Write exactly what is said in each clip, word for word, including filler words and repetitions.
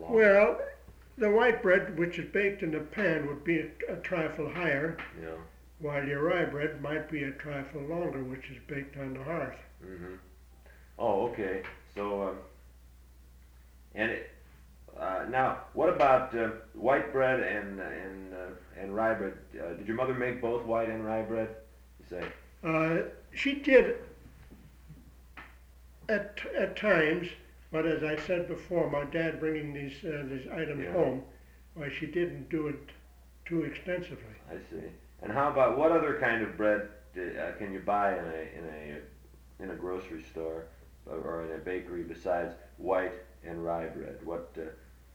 long? Well, the white bread, which is baked in a pan, would be a, a trifle higher, Yeah. while your rye bread might be a trifle longer, which is baked on the hearth. Mm-hmm. Oh, okay. So, um, and it, uh, now, what about uh, white bread and and uh, and rye bread? Uh, did your mother make both white and rye bread? You say. Uh, she did at at times, but as I said before, my dad bringing these uh, these items Yeah. home, why she didn't do it too extensively. I see. And how about what other kind of bread do, uh, can you buy in a in a in a grocery store or, or in a bakery besides white and rye bread? What? Uh,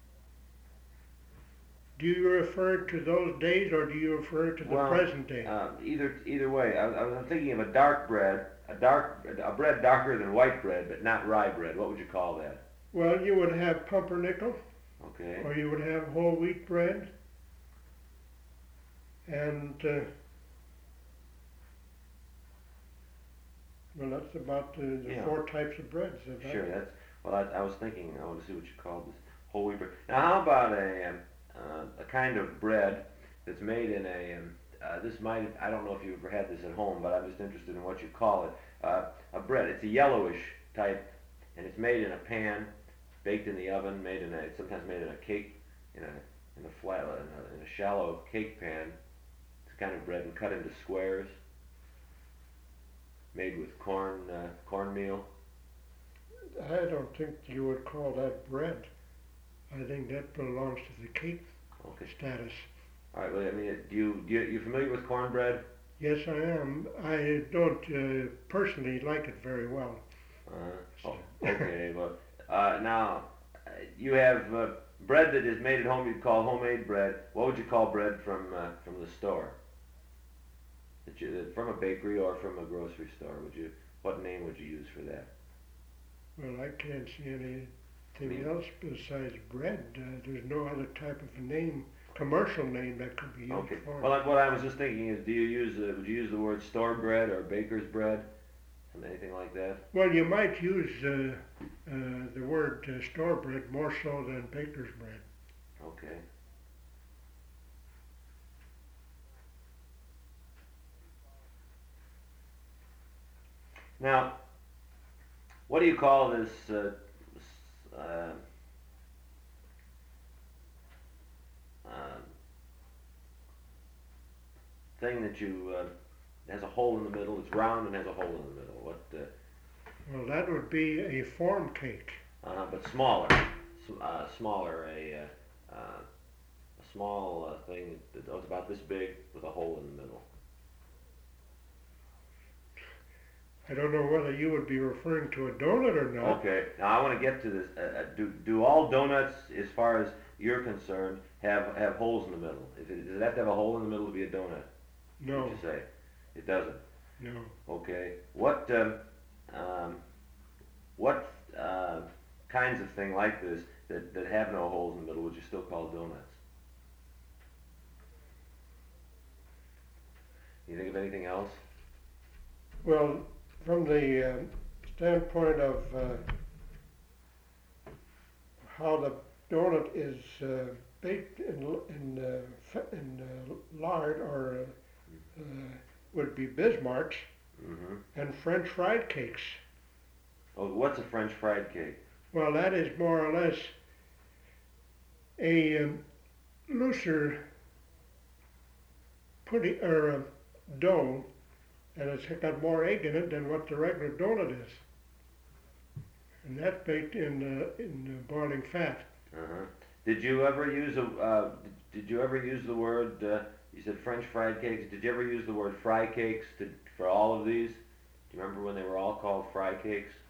Do you refer to those days, or do you refer to the well, present day? uh, either either way. I, I was thinking of a dark bread, a dark a bread darker than white bread, but not rye bread. What would you call that? Well, you would have pumpernickel, Okay. or you would have whole wheat bread, and uh, well, that's about the, the Yeah. four types of breads. Is that- Sure. That's well. I, I was thinking. I want to see what you called this whole wheat bread. Now, how about a um, uh, a kind of bread that's made in a um, uh, this might I don't know if you've ever had this at home, but I'm just interested in what you call it. Uh, a bread. It's a yellowish type, and it's made in a pan, baked in the oven, made in a it's sometimes made in a cake in a in a flat in a, in a shallow cake pan. It's kind of bread and cut into squares, made with corn uh, cornmeal. I don't think you would call that bread. I think that belongs to the cake Okay. status. All right. Well, I mean, do you do you, you familiar with cornbread? Yes, I am. I don't uh, personally like it very well. Uh, oh, okay. Well, uh, now uh, you have uh, bread that is made at home. You'd call homemade bread. What would you call bread from uh, from the store? That you, from a bakery or from a grocery store? Would you? What name would you use for that? Well, I can't see anything Me- else besides bread. Uh, there's no other type of a name, commercial name that could be used Okay. for Well, it. I- what I was just thinking is, do you use uh, would you use the word store bread or baker's bread, Something- anything like that? Well, you might use uh, uh, the word uh, store bread more so than baker's bread. Okay. Now, what do you call this uh, s- uh, uh, thing that you uh, has a hole in the middle? It's round and has a hole in the middle. What? Uh, Well, that would be a form cake. uh, but smaller, S- uh, smaller. A uh, uh, a small uh, thing that was about this big with a hole in the middle. I don't know whether you would be referring to a donut or not. Okay, now I want to get to this. Uh, uh, do do all donuts, as far as you're concerned, have have holes in the middle? Is it, does it have to have a hole in the middle to be a donut? No, What you say? It doesn't. no. Okay. What um, um, what uh, kinds of thing like this that, that have no holes in the middle would you still call donuts? You think of anything else? Well, from the uh, standpoint of uh, how the donut is uh, baked in, in, uh, fa- in uh, lard or uh, uh, would be Bismarck's Mm-hmm. and French fried cakes. Oh, what's a French fried cake? Well, that is more or less a um, looser pudding or uh, dough, and it's got more egg in it than what the regular donut is. And that's baked in uh, in uh, boiling fat. Uh-huh. Did you ever use a? Uh, did you ever use the word? Uh, you said French fried cakes. Did you ever use the word fry cakes to, for all of these? Do you remember when they were all called fry cakes?